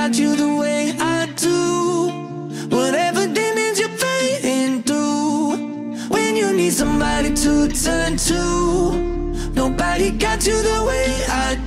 got you the way I do. Whatever damage you're fading through, when you need somebody to turn to, nobody got you the way I do.